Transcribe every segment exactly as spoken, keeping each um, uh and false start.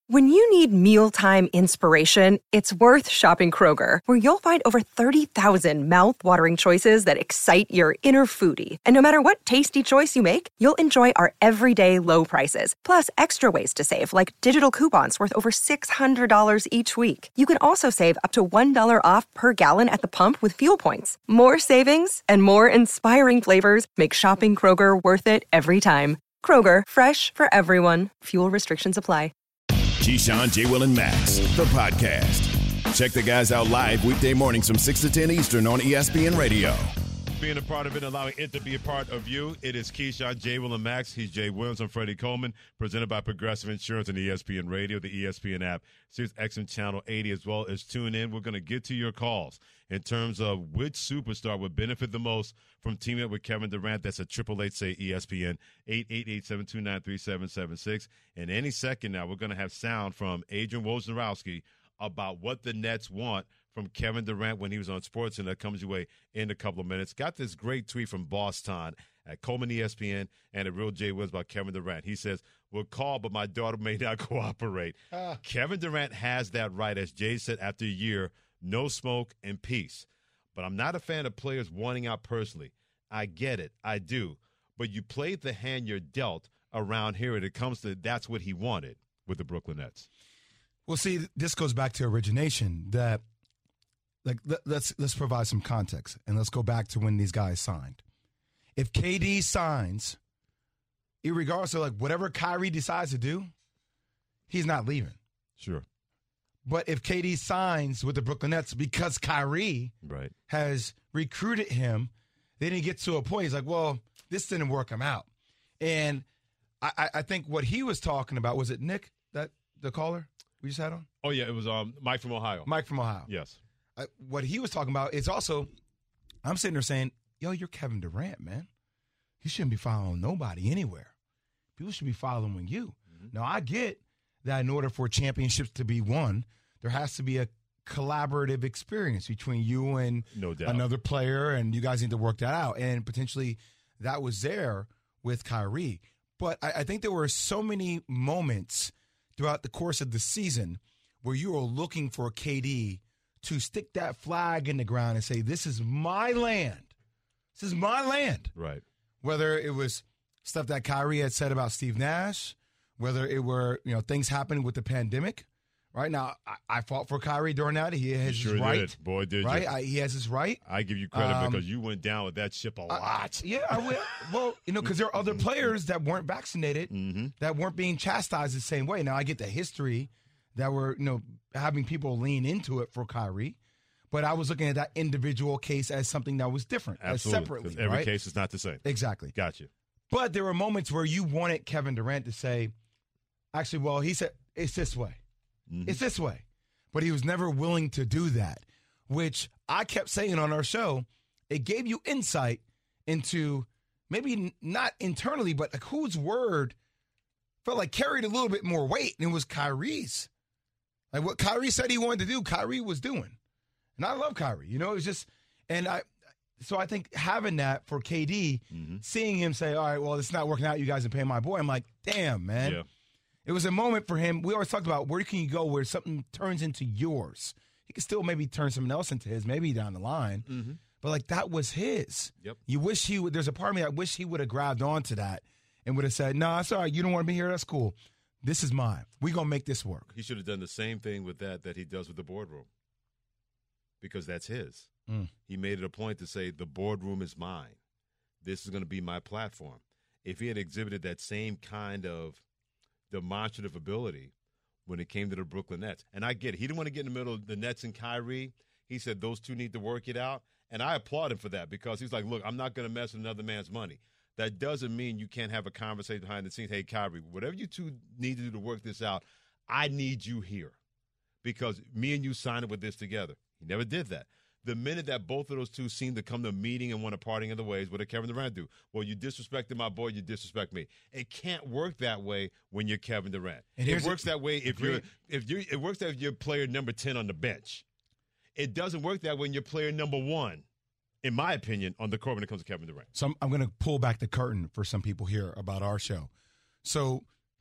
When you need mealtime inspiration, it's worth shopping Kroger, where you'll find over thirty thousand mouth-watering choices that excite your inner foodie. And no matter what tasty choice you make, you'll enjoy our everyday low prices, plus extra ways to save, like digital coupons worth over six hundred dollars each week. You can also save up to one dollar off per gallon at the pump with fuel points. More savings and more inspiring flavors make shopping Kroger worth it every time. Kroger, fresh for everyone. Fuel restrictions apply. Keyshawn, J. Will, and Max, the podcast. Check the guys out live weekday mornings from six to ten Eastern on E S P N Radio. Being a part of it, allowing it to be a part of you. It is Keyshawn, J. Will, and Max. He's Jay Williams. I'm Freddie Coleman, presented by Progressive Insurance and E S P N Radio, the E S P N app, Sirius X M Channel eighty, as well as tune in. We're going to get to your calls in terms of which superstar would benefit the most from teaming up with Kevin Durant. That's a triple eight say E S P N, eight eight eight, seven two nine, three seven seven six. And any second now, we're going to have sound from Adrian Wojnarowski about what the Nets want from Kevin Durant when he was on SportsCenter. That comes your way in a couple of minutes. Got this great tweet from Boston at Coleman E S P N and at Real J Wills about Kevin Durant. He says, we'll call, but my daughter may not cooperate. Uh. Kevin Durant has that right, as Jay said, after a year, no smoke and peace. But I'm not a fan of players wanting out personally. I get it. I do. But you played the hand you're dealt around here, and it comes to that's what he wanted with the Brooklyn Nets. Well, see, this goes back to origination. That, like, let's let's provide some context, and let's go back to when these guys signed. If K D signs, irregardless of like whatever Kyrie decides to do, he's not leaving. Sure. But if K D signs with the Brooklyn Nets because Kyrie right. has recruited him, then he gets to a point, he's like, well, this didn't work him out. And I, I think what he was talking about, was it Nick, that the caller we just had on? Oh, yeah, it was um, Mike from Ohio. Mike from Ohio. Yes. Uh, what he was talking about is also, I'm sitting there saying, yo, you're Kevin Durant, man. You shouldn't be following nobody anywhere. People should be following you. Mm-hmm. Now, I get that in order for championships to be won, there has to be a collaborative experience between you and no doubt. another player, and you guys need to work that out. And potentially that was there with Kyrie. But I, I think there were so many moments throughout the course of the season where you were looking for K D to stick that flag in the ground and say, this is my land. This is my land. Right. Whether it was stuff that Kyrie had said about Steve Nash, whether it were, you know, things happening with the pandemic. Right now, I, I fought for Kyrie during that. He has sure his right. Did. Boy, did right? you. I, he has his right. I give you credit um, because you went down with that ship a lot. I, yeah, I will. Well, you know, because there are other players that weren't vaccinated mm-hmm. that weren't being chastised the same way. Now, I get the history that were, you know, having people lean into it for Kyrie. But I was looking at that individual case as something that was different, Absolutely, as separately. Every right? case is not the same. Exactly. Got you. But there were moments where you wanted Kevin Durant to say, actually, well, he said, it's this way. Mm-hmm. It's this way. But he was never willing to do that, which I kept saying on our show. It gave you insight into maybe not internally, but like whose word felt like carried a little bit more weight, and it was Kyrie's. Like what Kyrie said he wanted to do, Kyrie was doing. And I love Kyrie. You know, it was just – and I – so I think having that for K D, mm-hmm. seeing him say, all right, well, it's not working out. You guys are paying my boy. I'm like, damn, man. Yeah. It was a moment for him. We always talked about where can you go where something turns into yours. He can still maybe turn something else into his, maybe down the line. Mm-hmm. But, like, that was his. Yep. You wish he would – there's a part of me that wish he would have grabbed onto that and would have said, no, nah, it's all right. You don't want to be here. That's cool. This is mine. We're going to make this work. He should have done the same thing with that that he does with the boardroom because that's his. Mm. He made it a point to say the boardroom is mine. This is going to be my platform. If he had exhibited that same kind of demonstrative ability when it came to the Brooklyn Nets, and I get it. He didn't want to get in the middle of the Nets and Kyrie. He said those two need to work it out, and I applaud him for that because he's like, look, I'm not going to mess with another man's money. That doesn't mean you can't have a conversation behind the scenes. Hey, Kyrie, whatever you two need to do to work this out, I need you here because me and you signed up with this together. He never did that. The minute that both of those two seem to come to a meeting and want to parting in the ways, what did Kevin Durant do? Well, you disrespected my boy, you disrespect me. It can't work that way when you're Kevin Durant. And it works a, that way if agreed. you're if you it works that if you're player number ten on the bench. It doesn't work that way when you're player number one, in my opinion, on the court when it comes to Kevin Durant. So I'm, I'm going to pull back the curtain for some people here about our show. So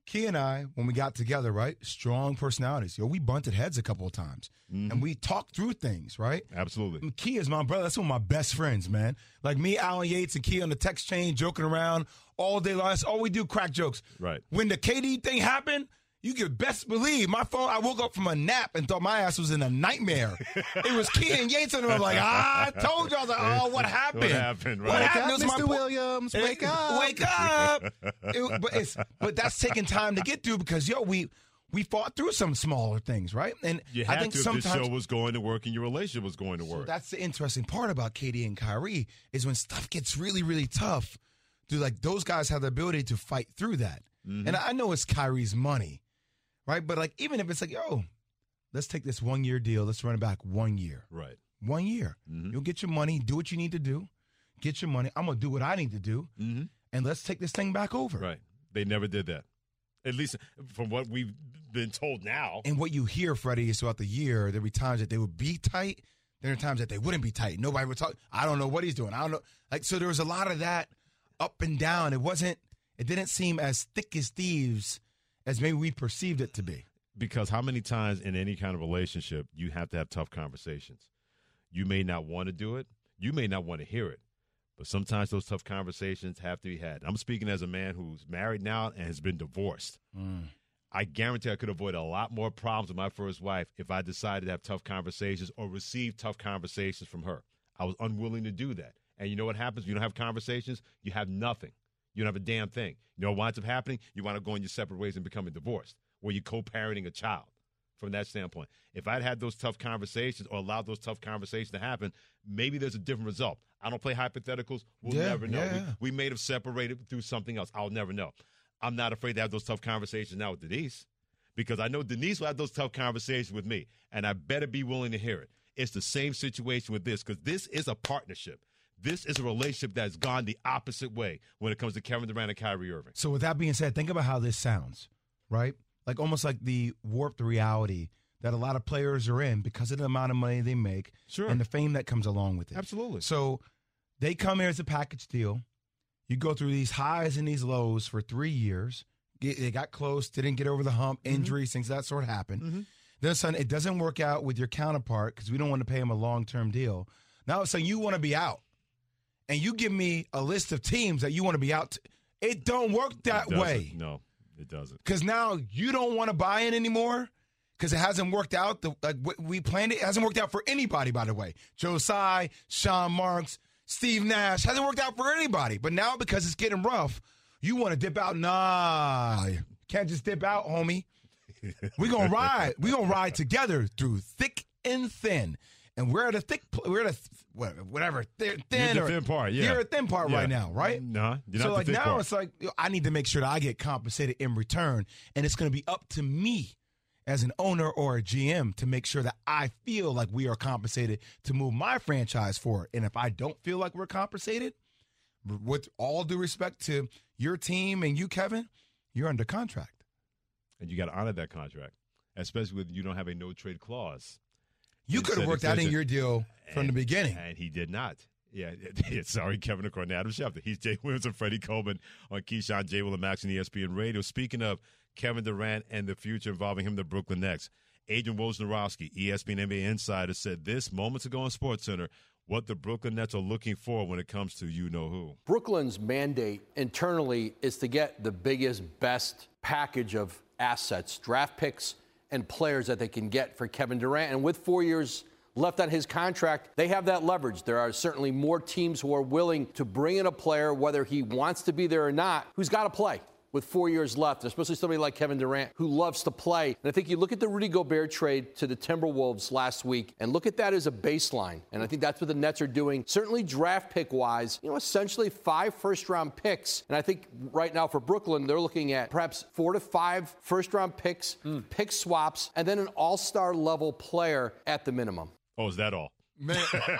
Key and I, when we got together, right, strong personalities. Yo, we bunted heads a couple of times, mm-hmm. and we talked through things, right? Absolutely. And Key is my brother. That's one of my best friends, man. Like me, Alan Yates, and Key on the text chain, joking around all day long. That's all we do, crack jokes. Right. When the K D thing happened, you could best believe my phone, I woke up from a nap and thought my ass was in a nightmare. It was Key and Yates, and I was like, ah, I told you. I was like, oh, what happened? What happened, right? What Wake happened? up, My Mister po- Williams, wake up. Wake up. It, but, it's, but that's taking time to get through because, yo, we we fought through some smaller things, right? And You had I think to if sometimes this show was going to work and your relationship was going to so work. that's the interesting part about K D and Kyrie is when stuff gets really, really tough, dude, like those guys have the ability to fight through that. Mm-hmm. And I know it's Kyrie's money. Right, but like even if it's like, yo, let's take this one year deal, let's run it back one year. Right, one year. Mm-hmm. You'll get your money, do what you need to do, get your money. I'm gonna do what I need to do, mm-hmm. and let's take this thing back over. Right. They never did that, at least from what we've been told now. And what you hear, Freddie, is throughout the year there'll be times that they would be tight, there are times that they wouldn't be tight. Nobody would talk. I don't know what he's doing. I don't know. Like so, there was a lot of that up and down. It wasn't. It didn't seem as thick as thieves as maybe we perceived it to be. Because how many times in any kind of relationship you have to have tough conversations? You may not want to do it. You may not want to hear it. But sometimes those tough conversations have to be had. I'm speaking as a man who's married now and has been divorced. Mm. I guarantee I could avoid a lot more problems with my first wife if I decided to have tough conversations or receive tough conversations from her. I was unwilling to do that. And you know what happens when you don't have conversations? You have nothing. You don't have a damn thing. You know what winds up happening? You wind up going your separate ways and becoming divorced, where you're co-parenting a child from that standpoint. If I'd had those tough conversations or allowed those tough conversations to happen, maybe there's a different result. I don't play hypotheticals. We'll yeah, never know. Yeah. We, we may have separated through something else. I'll never know. I'm not afraid to have those tough conversations now with Denise because I know Denise will have those tough conversations with me, and I better be willing to hear it. It's the same situation with this because this is a partnership. This is a relationship that's gone the opposite way when it comes to Kevin Durant and Kyrie Irving. So with that being said, think about how this sounds, right? Like almost like the warped reality that a lot of players are in because of the amount of money they make sure. and the fame that comes along with it. Absolutely. So they come here as a package deal. You go through these highs and these lows for three years. They got close, didn't get over the hump, injuries, mm-hmm. things of that sort happen. Mm-hmm. Then suddenly it doesn't work out with your counterpart because we don't want to pay him a long-term deal. Now it's saying you want to be out. And you give me a list of teams that you want to be out to. It don't work that way. No, it doesn't. Because now you don't want to buy in anymore because it hasn't worked out. The, like we planned it. It hasn't worked out for anybody, by the way. Joe Tsai, Sean Marks, Steve Nash. Hasn't worked out for anybody. But now because it's getting rough, you want to dip out. Nah, can't just dip out, homie. We're going to ride. We're going to ride together through thick and thin. And we're at a thick, we're at a, whatever, thin, you're or, the thin part, yeah. You're a thin part yeah. right now, right? No, you're so not like the thick now part. it's like, I need to make sure that I get compensated in return. And it's going to be up to me as an owner or a G M to make sure that I feel like we are compensated to move my franchise forward. And if I don't feel like we're compensated, with all due respect to your team and you, Kevin, you're under contract. And you got to honor that contract, especially when you don't have a no-trade clause. You could have worked out in your deal from and, the beginning. And he did not. Yeah, sorry, Kevin according to Adam Schefter. He's Jay Williams and Freddie Coleman on Keyshawn, J. Will and Max on E S P N Radio. Speaking of Kevin Durant and the future involving him, the Brooklyn Nets, Adrian Wojnarowski, E S P N N B A insider, said this moments ago on SportsCenter, what the Brooklyn Nets are looking for when it comes to you-know-who. Brooklyn's mandate internally is to get the biggest, best package of assets, draft picks, and players that they can get for Kevin Durant. And with four years left on his contract, they have that leverage. There are certainly more teams who are willing to bring in a player, whether he wants to be there or not, who's got to play with four years left, especially somebody like Kevin Durant who loves to play. And I think you look at the Rudy Gobert trade to the Timberwolves last week and look at that as a baseline. And I think that's what the Nets are doing, certainly draft pick-wise, you know, essentially five first-round picks. And I think right now for Brooklyn, they're looking at perhaps four to five first-round picks, mm. pick swaps, and then an all-star level player at the minimum. Oh, is that all? Man,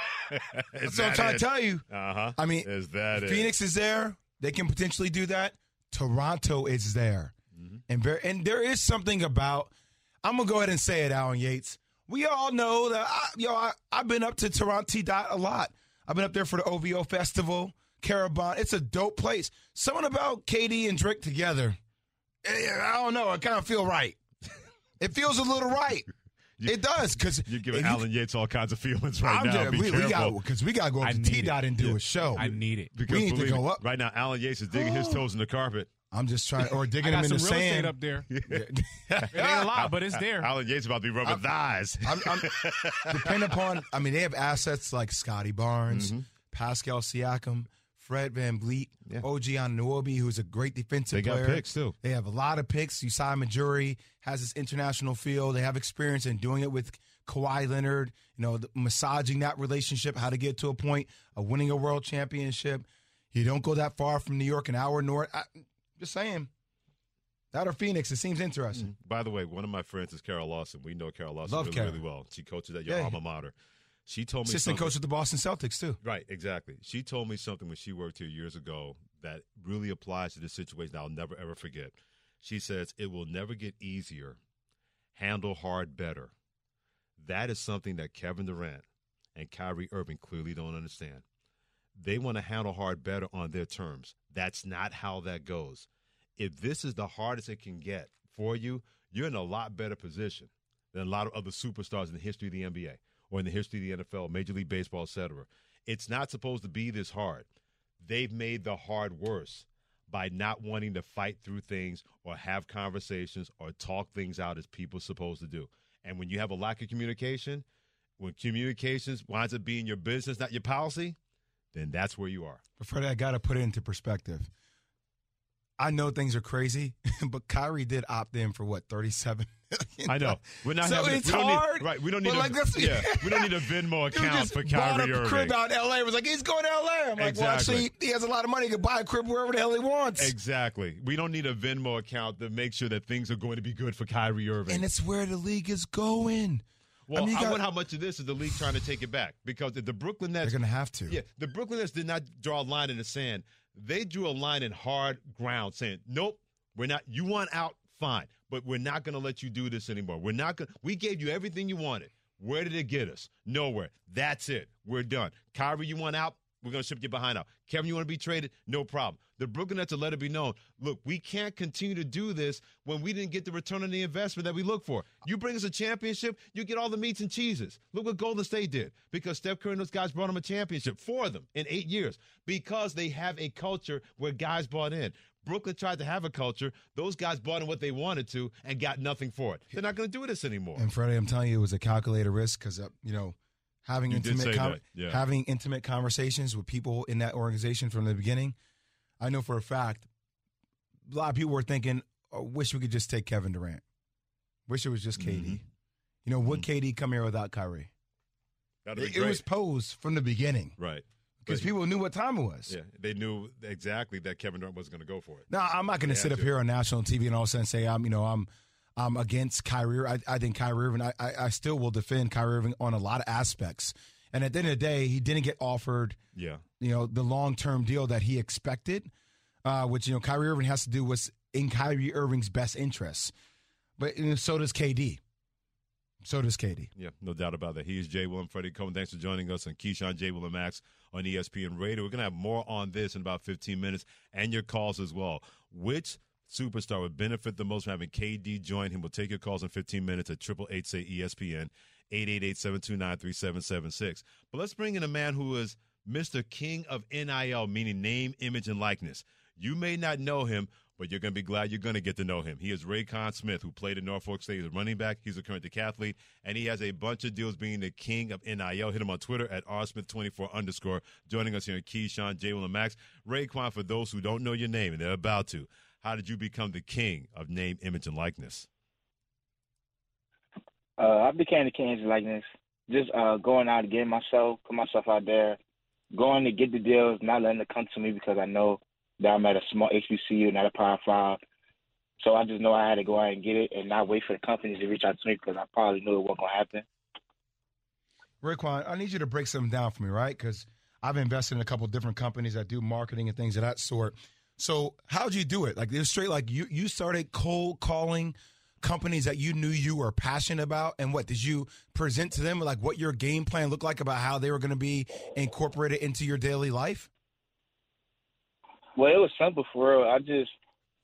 that's what I'm trying it? to tell you. Uh-huh. I mean, is that Phoenix it? is there. They can potentially do that. Toronto is there. Mm-hmm. And, very, and there is something about, I'm going to go ahead and say it, Alan Yates. We all know that, I, yo, I, I've been up to Toronto Dot a lot. I've been up there for the O V O Festival, Carabon. It's a dope place. Something about K D and Drake together I don't know. I kind of feel right. It feels a little right. You, it does because you're giving Alan Yates all kinds of feelings right I'm now. Just, Be we, careful. we got because we got to go up to T Dot and do yeah. a show. I need it because we need to go me, up right now. Alan Yates is digging his toes in the carpet. I'm just trying, or digging I got him in some the real sand estate up there. It ain't a lot, but it's there. Alan Yates about to be rubbing I'm, thighs. I'm, I'm, depending upon, I mean, they have assets like Scotty Barnes, mm-hmm. Pascal Siakam, Fred VanVleet, yeah. O G Anunoby, who's a great defensive they player. They got picks, too. They have a lot of picks. Usai Majuri has this international feel. They have experience in doing it with Kawhi Leonard, you know, the, massaging that relationship, how to get to a point of winning a world championship. You don't go that far from New York, an hour north. I, just saying. That or Phoenix, it seems interesting. Mm. By the way, one of my friends is Carol Lawson. We know Carol Lawson Love really, Carol. really well. She coaches at your yeah. alma mater. She told me Assistant something. coach of the Boston Celtics, too. Right, exactly. She told me something when she worked here years ago that really applies to this situation I'll never, ever forget. She says, it will never get easier. Handle hard better. That is something that Kevin Durant and Kyrie Irving clearly don't understand. They want to handle hard better on their terms. That's not how that goes. If this is the hardest it can get for you, you're in a lot better position than a lot of other superstars in the history of the N B A or in the history of the N F L, Major League Baseball, et cetera. It's not supposed to be this hard. They've made the hard worse by not wanting to fight through things or have conversations or talk things out as people are supposed to do. And when you have a lack of communication, when communications winds up being your business, not your policy, then that's where you are. But Freddie, I got to put it into perspective. I know things are crazy, but Kyrie did opt in for what, thirty-seven million dollars? I know. We're not so having it's we don't hard. Need, right. We don't need a, like, yeah, we don't need a Venmo account for Kyrie Irving. A crib out in L A. It was like, he's going to L A. I'm like, exactly. well, actually, he has a lot of money. He can buy a crib wherever the hell he wants. Exactly. We don't need a Venmo account to make sure that things are going to be good for Kyrie Irving. And it's where the league is going. Well, I, mean, I got, wonder how much of this is the league trying to take it back. Because if the Brooklyn Nets. They're going to have to. Yeah. The Brooklyn Nets did not draw a line in the sand. They drew a line in hard ground saying, nope, we're not. You want out, fine. But we're not going to let you do this anymore. We're not going. We gave you everything you wanted. Where did it get us? Nowhere. That's it. We're done. Kyrie, you want out? We're going to ship you behind out. Kevin, you want to be traded? No problem. The Brooklyn Nets will let it be known. Look, we can't continue to do this when we didn't get the return on the investment that we look for. You bring us a championship, you get all the meats and cheeses. Look what Golden State did because Steph Curry and those guys brought them a championship, four of them in eight years, because they have a culture where guys bought in. Brooklyn tried to have a culture. Those guys bought in what they wanted to and got nothing for it. They're not going to do this anymore. And Freddie, I'm telling you, it was a calculated risk because, uh, you know, having you intimate com- yeah. having intimate conversations with people in that organization from the beginning, I know for a fact a lot of people were thinking, oh, wish we could just take Kevin Durant. Wish it was just K D. Mm-hmm. You know, would mm-hmm. K D come here without Kyrie? That'd be It, great. it was posed from the beginning. Right. Because people knew what time it was. Yeah, they knew exactly that Kevin Durant wasn't going to go for it. Now, I'm not going to sit up here on national T V and all of a sudden say I'm, you know, I'm, I'm against Kyrie. I, I think Kyrie Irving. I, I, I still will defend Kyrie Irving on a lot of aspects. And at the end of the day, he didn't get offered, yeah, you know, the long term deal that he expected, uh, which you know, Kyrie Irving has to do what's in Kyrie Irving's best interests. But you know, so does K D. So does K D. Yeah, no doubt about that. He is Jay Will and Freddie Coleman. Thanks for joining us on Keyshawn, Jay Will, and Max on E S P N Radio. We're going to have more on this in about fifteen minutes and your calls as well. Which superstar would benefit the most from having K D join him? We'll take your calls in fifteen minutes at eight eight eight, say E S P N, eight eight eight, seven two nine, three seven seven six. But let's bring in a man who is Mister King of N I L, meaning name, image, and likeness. You may not know him, but you're going to be glad you're going to get to know him. He is Raycon Smith, who played in Norfolk State as a running back. He's a current decathlete, and he has a bunch of deals being the king of N I L. Hit him on Twitter at R Smith twenty-four underscore. Joining us here in Keyshawn, Jay Will, and Max. Raycon, for those who don't know your name, and they're about to, how did you become the king of name, image, and likeness? Uh, I became the king of likeness. Just uh, going out and getting myself, put myself out there, going to get the deals, not letting it come to me because I know that I'm at a small H B C U, not a Power Five. So I just know I had to go out and get it and not wait for the companies to reach out to me because I probably knew it wasn't going to happen. Raekwon, I need you to break something down for me, right? Because I've invested in a couple different companies that do marketing and things of that sort. So how'd you do it? Like, it was straight like you, you started cold calling companies that you knew you were passionate about, and what did you present to them, like what your game plan looked like about how they were going to be incorporated into your daily life? Well, it was simple for real. I just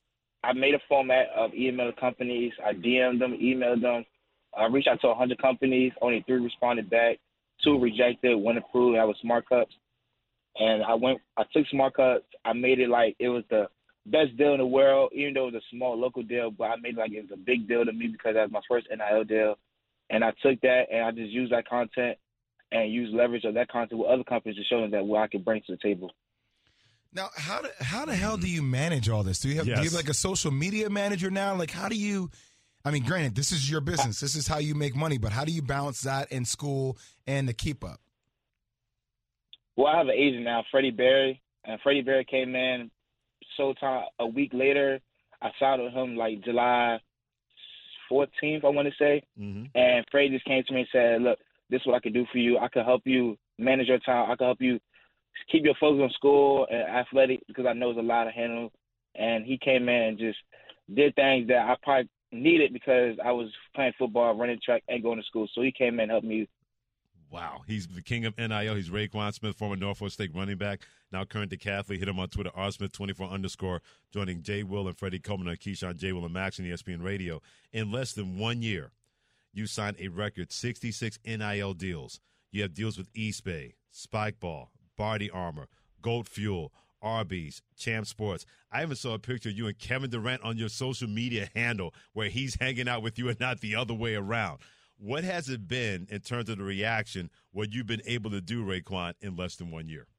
I made a format of email companies. I D M'd them, emailed them. I reached out to one hundred companies. Only three responded back. Two rejected. One approved. That was Smart Cups. And I went. I took Smart Cups. I made it like it was the best deal in the world, even though it was a small local deal. But I made it like it was a big deal to me because that was my first N I L deal. And I took that and I just used that content and used leverage of that content with other companies to show them that what I could bring to the table. Now, how do, how the hell do you manage all this? Do you have, yes. do you have like a social media manager now? Like, how do you? I mean, granted, this is your business. This is how you make money. But how do you balance that in school and the keep up? Well, I have an agent now, Freddie Berry, and Freddie Berry came in. Showtime a week later, I signed with him like July fourteenth, I want to say. Mm-hmm. And Freddie just came to me and said, "Look, this is what I can do for you. I can help you manage your time. I can help you keep your focus on school and athletics because I know it's a lot to handle." And he came in and just did things that I probably needed because I was playing football, running track, and going to school. So he came in and helped me. Wow. He's the king of N I L. He's Raekwon Smith, former Norfolk State running back, now current decathlete. Hit him on Twitter, R Smith twenty-four underscore, joining Jay Will and Freddie Coleman on Keyshawn, Jay Will, and Max on E S P N Radio. In less than one year, you signed a record sixty-six N I L deals. You have deals with East Bay, Spike Ball, Body Armor, Gold Fuel, Arby's, Champ Sports. I even saw a picture of you and Kevin Durant on your social media handle where he's hanging out with you and not the other way around. What has it been in terms of the reaction, what you've been able to do, Raekwon, in less than one year?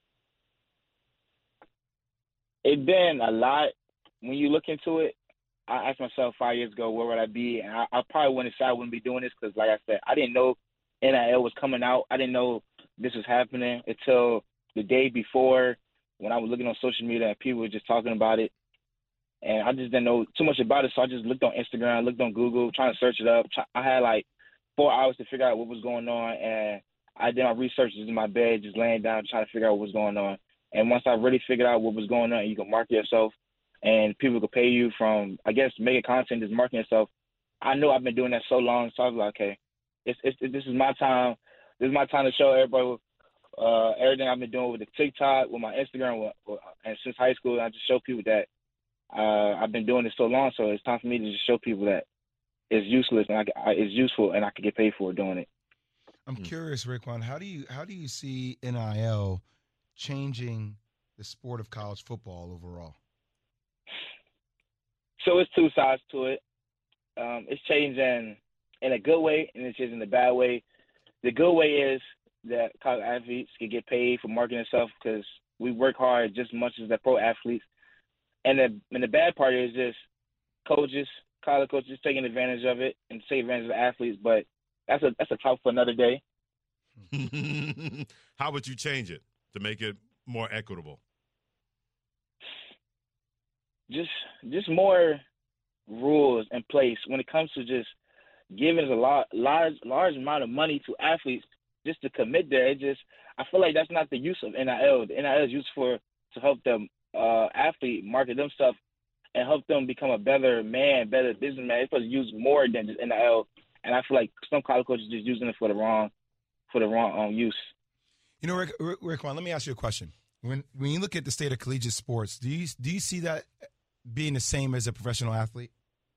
It's been a lot. When you look into it, I asked myself five years ago, where would I be? And I, I probably wouldn't say I wouldn't be doing this because, like I said, I didn't know N I L was coming out. I didn't know this was happening until the day before when I was looking on social media and people were just talking about it. And I just didn't know too much about it, so I just looked on Instagram, looked on Google, trying to search it up. I had like four hours to figure out what was going on, and I did my research just in my bed, just laying down, trying to figure out what was going on. And once I really figured out what was going on, you can market yourself, and people could pay you from, I guess, making content, just marketing yourself. I knew I've been doing that so long, so I was like, okay, it's, it's, this is my time. This is my time to show everybody uh, everything I've been doing with the TikTok, with my Instagram, with, and since high school, I just show people that uh, I've been doing this so long, so it's time for me to just show people that it's useless and I, I, it's useful, and I can get paid for doing it. I'm curious, Raekwon, how do you how do you see N I L changing the sport of college football overall? So it's two sides to it. Um, it's changing in a good way, and it's changing in a bad way. The good way is that college athletes can get paid for marketing themselves because we work hard just as much as the pro athletes. And the, and the bad part is just coaches, college coaches taking advantage of it and taking advantage of the athletes. But that's a that's a talk for another day. How would you change it to make it more equitable? Just just more rules in place when it comes to just giving a lot, large large amount of money to athletes just to commit there. It just I feel like that's not the use of N I L. The N I L is used for to help them uh, athlete market themselves and help them become a better man, better businessman. It's supposed to use more than just N I L. And I feel like some college coaches just using it for the wrong for the wrong um, use. You know, Rick, Rick, Raekwon, let me ask you a question. When when you look at the state of collegiate sports, do you do you see that being the same as a professional athlete?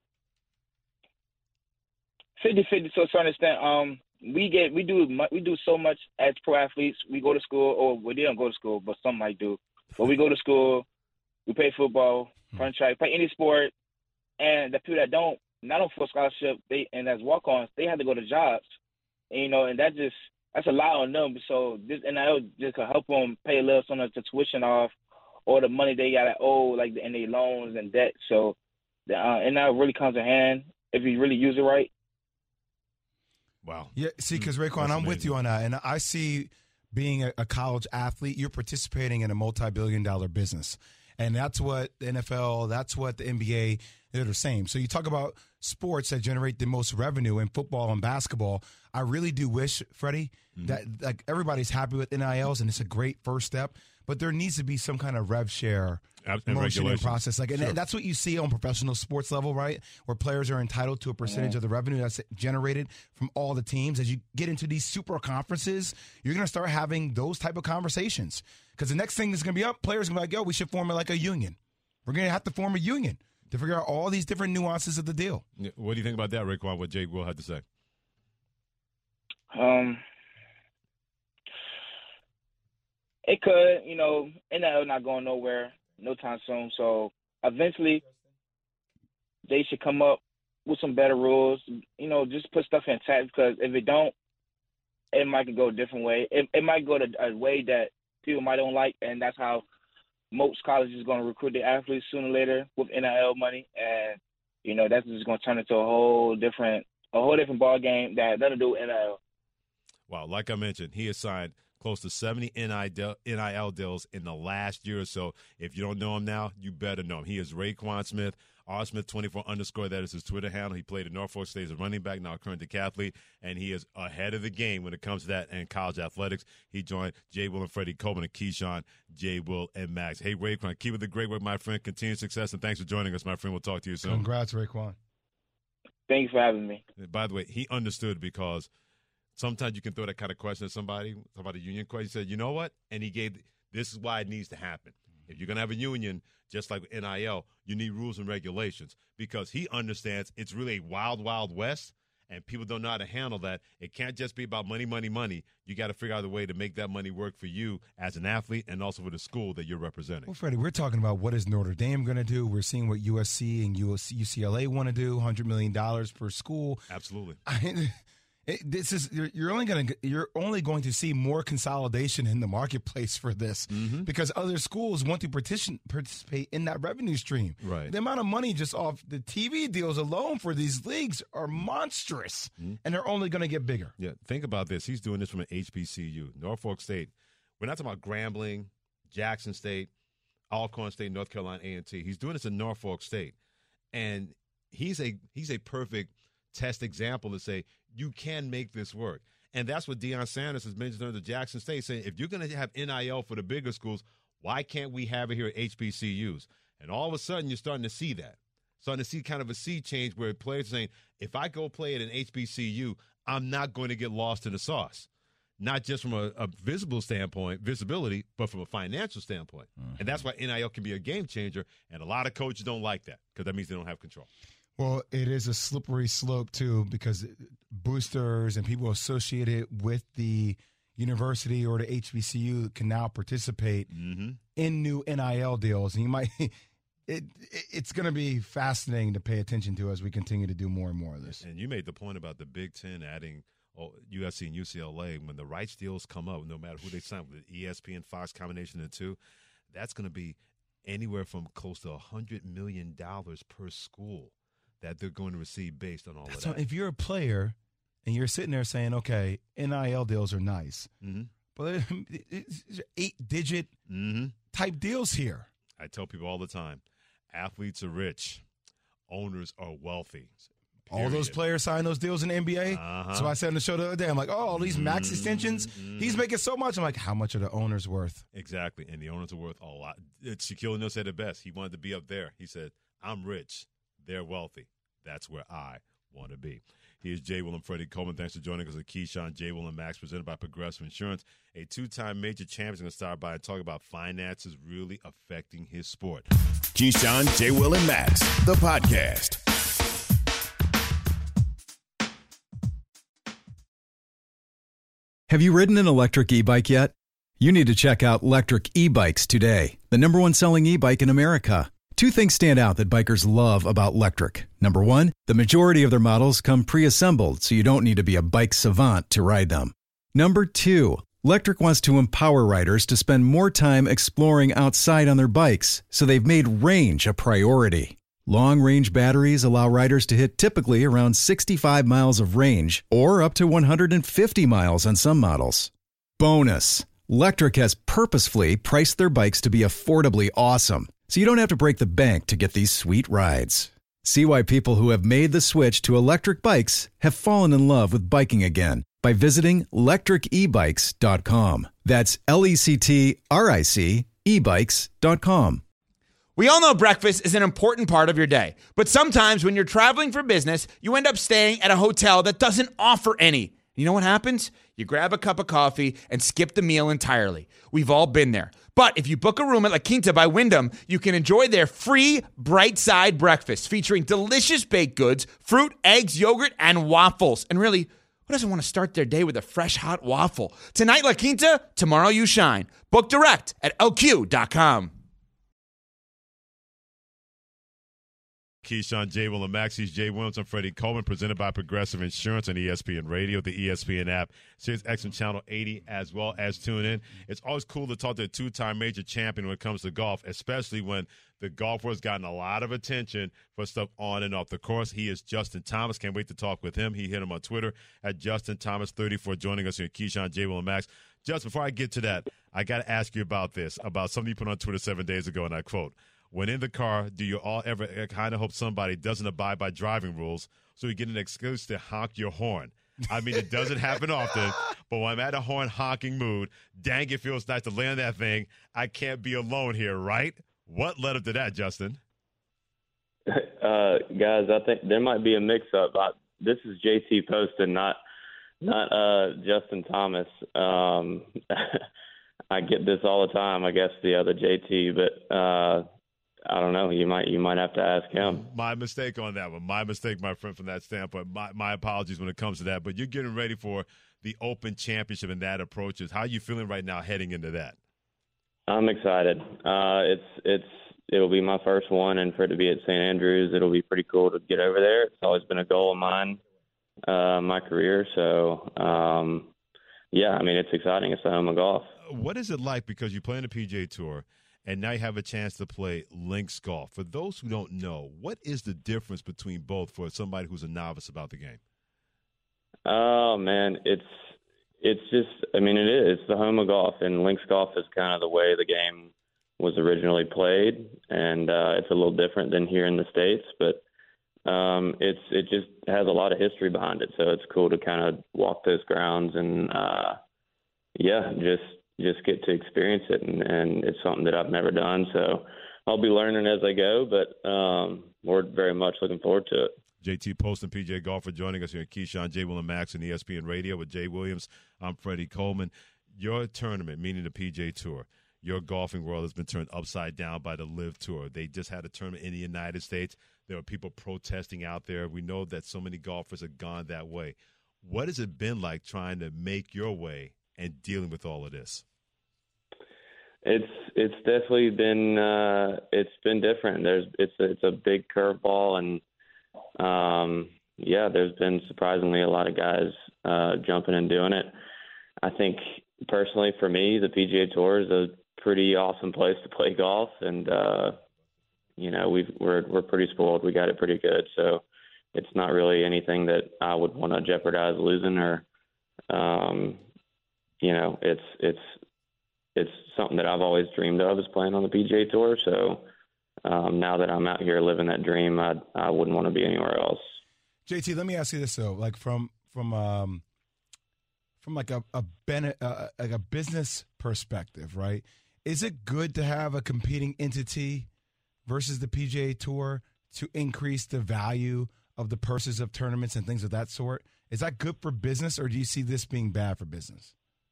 fifty-fifty to a certain extent. Um, we get we do we do so much as pro athletes. We go to school, or we don't go to school, but some might do. But we go to school, we play football, run track, play any sport, and the people that don't, not on full scholarship, they and as walk-ons, they have to go to jobs, and, you know, and that just that's a lot on them. So this N I L just could help them pay a little some of the tuition off, or the money they got to owe, like in their loans and debt. So the uh, N I L really comes in hand if you really use it right. Wow. Yeah, see, because Raekwon, I'm with you on that, and I see being a, a college athlete, you're participating in a multi-billion dollar business. And that's what the N F L, that's what the N B A, they're the same. So you talk about sports that generate the most revenue in football and basketball. I really do wish, Freddie, mm-hmm. that like everybody's happy with N I Ls, and it's a great first step. But there needs to be some kind of rev share motion and process. Like, and sure. that's what you see on professional sports level, right? Where players are entitled to a percentage yeah. of the revenue that's generated from all the teams. As you get into these super conferences, you're going to start having those type of conversations. Because the next thing that's going to be up, players are going to be like, yo, we should form like a union. We're going to have to form a union. to figure out all these different nuances of the deal. What do you think about that, Raekwon, what Jay Will had to say? Um, it could, you know, N F L not going nowhere no time soon. So eventually they should come up with some better rules, you know, just put stuff in tact, because if it don't, it might go a different way. It, it might go to a way that people might don't like, and that's how most colleges are going to recruit their athletes sooner or later with N I L money. And, you know, that's just going to turn into a whole different a whole different ball game that has nothing to do with N I L. Wow, like I mentioned, he has signed close to seventy N I L deals in the last year or so. If you don't know him now, you better know him. He is Raekwon Smith, R Smith twenty-four underscore. That is his Twitter handle. He played at Norfolk State as a running back, now a current decathlete, and he is ahead of the game when it comes to that and college athletics. He joined Jay Will and Freddie Coleman and Keyshawn, Jay Will and Max. Hey, Raekwon, keep it the great work, my friend. Continued success, and thanks for joining us, my friend. We'll talk to you soon. Congrats, Raekwon. Thanks for having me. By the way, he understood, because sometimes you can throw that kind of question at somebody, about a union question. He said, you know what? And he gave, this is why it needs to happen. If you're going to have a union, just like N I L, you need rules and regulations, because he understands it's really a wild, wild west, and people don't know how to handle that. It can't just be about money, money, money. You got to figure out a way to make that money work for you as an athlete and also for the school that you're representing. Well, Freddie, we're talking about what is Notre Dame going to do. We're seeing what U S C and U C L A want to do, one hundred million dollars per school. Absolutely. I, it, this is you're, you're only going to you're only going to see more consolidation in the marketplace for this, mm-hmm. because other schools want to partition, participate in that revenue stream. Right. The amount of money just off the T V deals alone for these leagues are monstrous, mm-hmm. and they're only going to get bigger. Yeah, think about this. He's doing this from an H B C U, Norfolk State. We're not talking about Grambling, Jackson State, Alcorn State, North Carolina A and T. He's doing this in Norfolk State, and he's a he's a perfect test example to say you can make this work. And that's what Deion Sanders has mentioned under Jackson State, saying if you're going to have N I L for the bigger schools, why can't we have it here at H B C Us? And all of a sudden, you're starting to see that. Starting to see kind of a sea change where players are saying, if I go play at an H B C U, I'm not going to get lost in the sauce. Not just from a, a visible standpoint, visibility, but from a financial standpoint. Mm-hmm. And that's why N I L can be a game changer, and a lot of coaches don't like that because that means they don't have control. Well, it is a slippery slope, too, because boosters and people associated with the university or the H B C U can now participate mm-hmm. in new N I L deals. And you might – it it's going to be fascinating to pay attention to as we continue to do more and more of this. And you made the point about the Big Ten adding U S C and U C L A. When the rights deals come up, no matter who they sign with, the E S P N Fox combination of the two, that's going to be anywhere from close to one hundred million dollars per school that they're going to receive based on all of so that. If you're a player and you're sitting there saying, okay, N I L deals are nice, mm-hmm. but it's eight-digit mm-hmm. type deals here. I tell people all the time, athletes are rich, owners are wealthy. Period. All those players sign those deals in the N B A. Uh-huh. So I said on the show the other day, I'm like, oh, all these max mm-hmm. extensions, mm-hmm. he's making so much. I'm like, how much are the owners worth? Exactly, and the owners are worth a lot. Shaquille O'Neal said it best. He wanted to be up there. He said, I'm rich. They're wealthy. That's where I want to be. Here's Jay Will and Freddie Coleman. Thanks for joining us at Keyshawn, Jay Will and Max, presented by Progressive Insurance. A two-time major champion is going to start by and talk about finances really affecting his sport. Keyshawn, Jay Will and Max, the podcast. Have you ridden an electric e-bike yet? You need to check out Lectric E-Bikes today, the number one selling e-bike in America. Two things stand out that bikers love about Lectric. Number one, the majority of their models come pre-assembled, so you don't need to be a bike savant to ride them. Number two, Lectric wants to empower riders to spend more time exploring outside on their bikes, so they've made range a priority. Long-range batteries allow riders to hit typically around sixty-five miles of range, or up to one hundred fifty miles on some models. Bonus, Lectric has purposefully priced their bikes to be affordably awesome, so you don't have to break the bank to get these sweet rides. See why people who have made the switch to electric bikes have fallen in love with biking again by visiting lectric e bikes dot com. That's L E C T R I C e bikes dot com. We all know breakfast is an important part of your day, but sometimes when you're traveling for business, you end up staying at a hotel that doesn't offer any. You know what happens? You grab a cup of coffee and skip the meal entirely. We've all been there. But if you book a room at La Quinta by Wyndham, you can enjoy their free Bright Side breakfast featuring delicious baked goods, fruit, eggs, yogurt, and waffles. And really, who doesn't want to start their day with a fresh, hot waffle? Tonight, La Quinta, tomorrow you shine. Book direct at L Q dot com. Keyshawn, J. Will, and Max. He's Jay Williams. I'm Freddie Coleman, presented by Progressive Insurance on E S P N Radio, the E S P N app, Sirius X M Channel eighty, as well as tune in. It's always cool to talk to a two-time major champion when it comes to golf, especially when the golfer has gotten a lot of attention for stuff on and off the course. He is Justin Thomas. Can't wait to talk with him. He hit him on Twitter at Justin Thomas thirty-four, joining us here, Keyshawn, J. Will, and Max. Justin, before I get to that, I got to ask you about this, about something you put on Twitter seven days ago, and I quote, "When in the car, do you all ever kind of hope somebody doesn't abide by driving rules so you get an excuse to honk your horn?" I mean, it doesn't happen often, but when I'm at a horn honking mood, dang, it feels nice to land that thing. I can't be alone here, right? What led up to that, Justin? Uh, guys, I think there might be a mix-up. I, this is J T Poston, not not uh, Justin Thomas. Um, I get this all the time, I guess, the other J T, but uh, I don't know. You might you might have to ask him. My mistake on that one. My mistake, my friend, from that standpoint. My, my apologies when it comes to that. But you're getting ready for the Open Championship, and that approaches. How are you feeling right now heading into that? I'm excited. Uh, it's it's it'll be my first one, and for it to be at Saint Andrews, it'll be pretty cool to get over there. It's always been a goal of mine, uh, my career. So, um, yeah, I mean, it's exciting. It's the home of golf. What is it like, because you play on the P G A Tour, and now you have a chance to play links golf? For those who don't know, what is the difference between both for somebody who's a novice about the game? Oh, man, it's it's just, I mean, it is. It's the home of golf, and links golf is kind of the way the game was originally played, and uh, it's a little different than here in the States, but um, it's it just has a lot of history behind it, so it's cool to kind of walk those grounds and, uh, yeah, just just get to experience it, and, and it's something that I've never done, so I'll be learning as I go, but um, we're very much looking forward to it. J T Poston, P G A golfer, joining us here at Keyshawn, J. Will, and Max on E S P N Radio with Jay Williams. I'm Freddie Coleman. Your tournament, meaning the P G A Tour, your golfing world has been turned upside down by the LIV Tour. They just had a tournament in the United States. There were people protesting out there. We know that so many golfers have gone that way. What has it been like trying to make your way and dealing with all of this? It's it's definitely been uh, it's been different. There's it's a, it's a big curveball, and um, yeah, there's been surprisingly a lot of guys uh, jumping and doing it. I think personally, for me, the P G A Tour is a pretty awesome place to play golf, and uh, you know we've, we're we're pretty spoiled. We got it pretty good, so it's not really anything that I would want to jeopardize losing, or um, you know, it's it's. It's something that I've always dreamed of, is playing on the P G A Tour. So um, now that I'm out here living that dream, I I wouldn't want to be anywhere else. J T, let me ask you this though, like from from um, from like a a, ben, uh, like a business perspective, right? Is it good to have a competing entity versus the P G A Tour to increase the value of the purses of tournaments and things of that sort? Is that good for business, or do you see this being bad for business?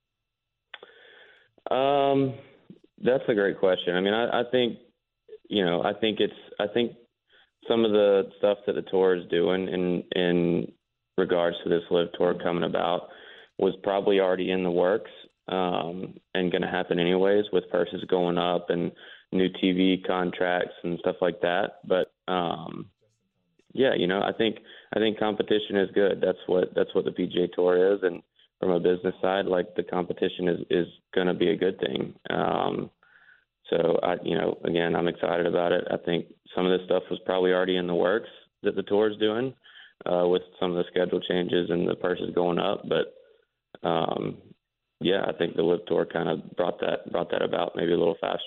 Um, that's a great question. I mean, I, I think, you know, I think it's, I think some of the stuff that the tour is doing in, in regards to this LIV Tour coming about was probably already in the works, um, and going to happen anyways, with purses going up and new T V contracts and stuff like that. But, um, yeah, you know, I think, I think competition is good. That's what, that's what the P G A Tour is. And from a business side, like, the competition is, is going to be a good thing. Um, so, I, you know, again, I'm excited about it. I think some of this stuff was probably already in the works that the tour is doing, uh, with some of the schedule changes and the purses going up. But, um, yeah, I think the LIV Tour kind of brought that brought that about maybe a little faster.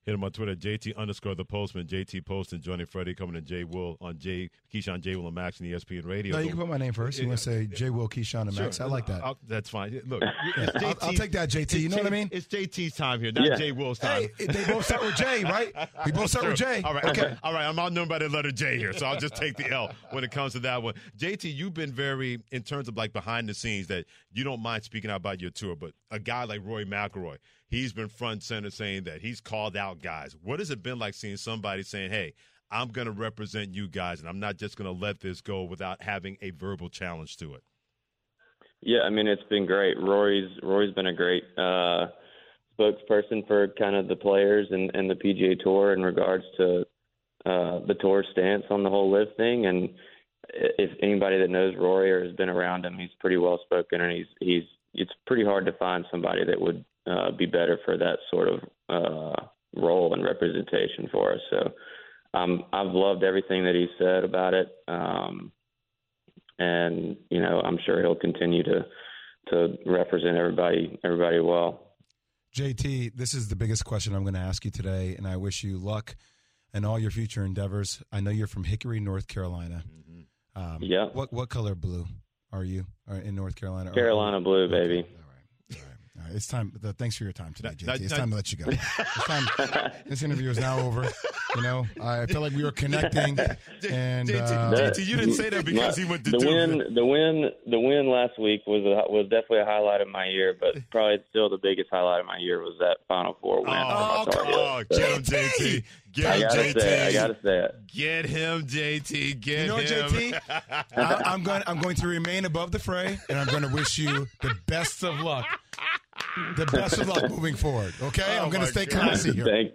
Hit him on Twitter, J T underscore the Postman. J T Poston joining Freddie Coleman and Jay Will on J Keyshawn, J. Will, and Max on E S P N Radio. No, you can put my name first. You want to say J. Will, Keyshawn, and Max? Sure. I like that. I'll, that's fine. Look, I'll, I'll take that, J T. You know J, what I mean? It's J T's time here, not Yeah. J. Will's time. Hey, they both start with J, right? We both start with J. All right, Okay. all right. I'm outnumbered by the letter J here, so I'll just take the L when it comes to that one. J T, you've been very, in terms of like behind the scenes, that you don't mind speaking out about your tour, but a guy like Rory McIlroy, he's been front and center saying that he's called out guys. What has it been like seeing somebody saying, hey, I'm going to represent you guys, and I'm not just going to let this go without having a verbal challenge to it? Yeah, I mean, it's been great. Rory's Rory's been a great uh, spokesperson for kind of the players and, and the P G A Tour in regards to uh, the tour stance on the whole live thing. And if anybody that knows Rory or has been around him, he's pretty well spoken, and he's he's it's pretty hard to find somebody that would uh, be better for that sort of uh, role and representation for us. So um, I've loved everything that he said about it. Um, And, you know, I'm sure he'll continue to to represent everybody everybody well. J T, this is the biggest question I'm going to ask you today, and I wish you luck in all your future endeavors. I know you're from Hickory, North Carolina. Mm-hmm. Um, yeah. What what color blue are you are in North Carolina? Carolina or, blue, okay. baby. All right. All right. All right. It's time. The, thanks for your time today, J T. Not, it's not, time to let you go. It's time. This interview is now over. You know, I feel like we were connecting. And J T, uh, J T, you didn't say that because he went to the do win. it. The win. The win last week was a, was definitely a highlight of my year, but probably still the biggest highlight of my year was that Final Four win. Oh, for my oh, get him, J T. Get I him, gotta J T. say it. I gotta say it. Get him, J T. Get You know what, him. J T? I, I'm going. I'm going to remain above the fray, and I'm going to wish you the best of luck. The best of luck moving forward. Okay, Oh, I'm going my to stay God. classy here. Thank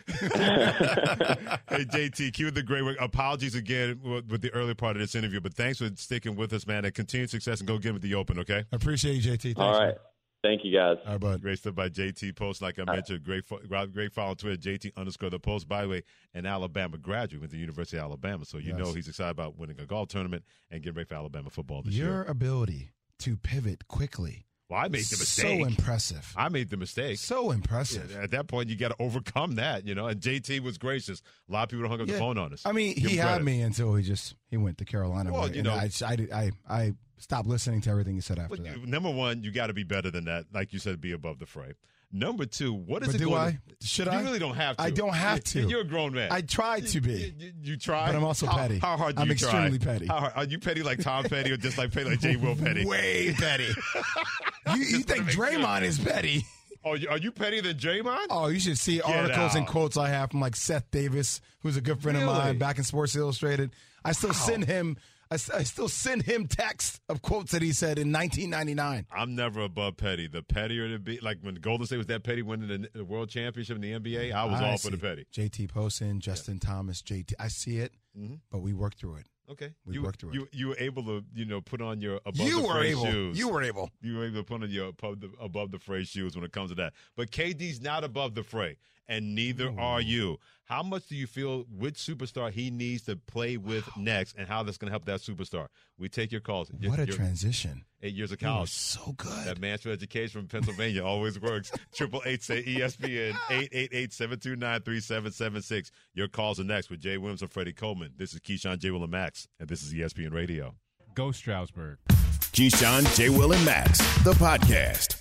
you. Hey, J T, keep the great work. Apologies again with, with the early part of this interview, but thanks for sticking with us, man, and continued success, and go get him at the Open, okay? I appreciate you, J T. Thanks, All right. man. Thank you, guys. All right, bud. Great stuff by J T Post, like I mentioned. Great, fo- great follow on Twitter, J T underscore the Post. By the way, an Alabama graduate with the University of Alabama, so you Yes. know he's excited about winning a golf tournament and getting ready for Alabama football this Your year. ability to pivot quickly. Well, I made the mistake. So impressive. I made the mistake. So impressive. Yeah, at that point, you got to overcome that, you know. And J T was gracious. A lot of people hung up Yeah. the phone on us. I mean, Give he him had credit. me until he just he went to Carolina. Well, with it. you And know- I, I, I, I stopped listening to everything he said after But that. number one, you got to be better than that. Like you said, be above the fray. Number two, what is But it do going I? to, Should you I? really don't have to. I don't have to. You're a grown man. I tried to be. You, you, you try. But I'm also how, petty. How hard do I'm you extremely try? petty. How hard, are you petty like Tom Petty or just like petty like J. Will Petty? Way petty. you you think Draymond is petty? Oh, you- are you pettier than Draymond? Oh, you should see articles and out. quotes I have from like Seth Davis, who's a good friend of Really? mine, back in Sports Illustrated. I still send him. I, s- I still send him texts of quotes that he said in nineteen ninety-nine. I'm never above petty. The pettier to be, like when Golden State was that petty winning the, the World Championship in the N B A, I was I all see. for the petty. J T Poston, Justin Thomas, J T. I see it, Mm-hmm. but we work through it. Okay, We you, worked through it. you you were able to you know put on your above You the were fray able. shoes. You were able. You were able to put on your above the, above the fray shoes when it comes to that. But K D's not above the fray, and neither are you. How much do you feel which superstar he needs to play with next, and how that's going to help that superstar? We take your calls. You're- What a you're- transition. Eight years of You are college. so good. That Mansfield education from Pennsylvania always works. Triple eight say E S P N eight eight eight seven two nine three seven seven six. Your calls are next with Jay Williams and Freddie Coleman. This is Keyshawn, J. Will, and Max, and this is E S P N Radio. Go Stroudsburg. Keyshawn, J. Will, and Max, the podcast.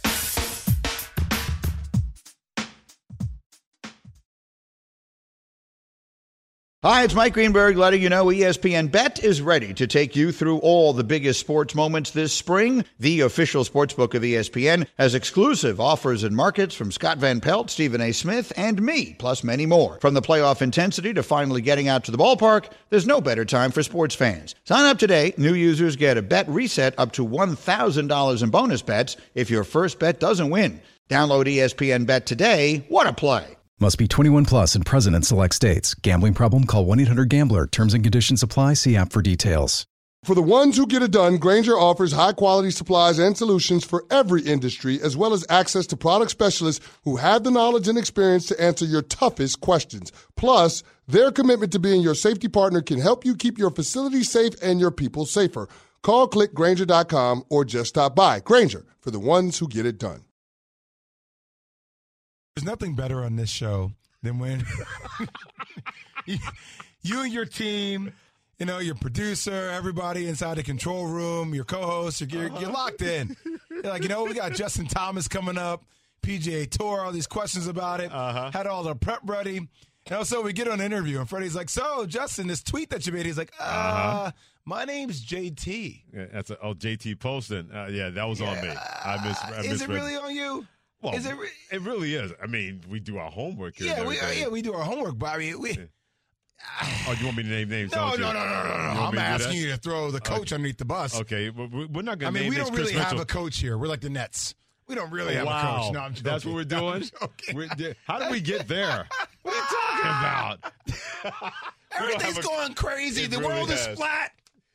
Hi, it's Mike Greenberg letting you know E S P N Bet is ready to take you through all the biggest sports moments this spring. The official sportsbook of E S P N has exclusive offers and markets from Scott Van Pelt, Stephen A. Smith, and me, plus many more. From the playoff intensity to finally getting out to the ballpark, there's no better time for sports fans. Sign up today. New users get a bet reset up to one thousand dollars in bonus bets if your first bet doesn't win. Download E S P N Bet today. What a play. Must be twenty-one plus and present in select states. Gambling problem? Call one eight hundred gambler. Terms and conditions apply. See app for details. For the ones who get it done, Grainger offers high-quality supplies and solutions for every industry, as well as access to product specialists who have the knowledge and experience to answer your toughest questions. Plus, their commitment to being your safety partner can help you keep your facility safe and your people safer. Call click Grainger dot com or just stop by. Grainger, for the ones who get it done. There's nothing better on this show Then when you, you and your team, you know, your producer, everybody inside the control room, your co-host, you're, uh-huh. you're locked in. You're like, you know, we got Justin Thomas coming up, P G A Tour, all these questions about it. Uh-huh. Had all the prep ready. And also we get on an interview, and Freddie's like, so, Justin, this tweet that you made, he's like, uh, uh-huh. my name's J T. Yeah, that's a, oh, J T Poston. Uh, yeah, that was yeah. on me. I miss. I Is it really on you? Well, is it, re- it really is. I mean, we do our homework here. Yeah, we, yeah, we do our homework, Bobby. We, yeah. Oh, you want me to name names? No, no, no, no, no, no, no. I'm asking you to throw the coach okay. underneath the bus. Okay, well, we're not going to I mean, name we don't really Chris have Mitchell. a coach here. We're like the Nets. We don't really have wow. a coach. No, I'm joking. That's what we're doing? We're, how did we get there? What are you talking about? Everything's going crazy. The really world has. is flat.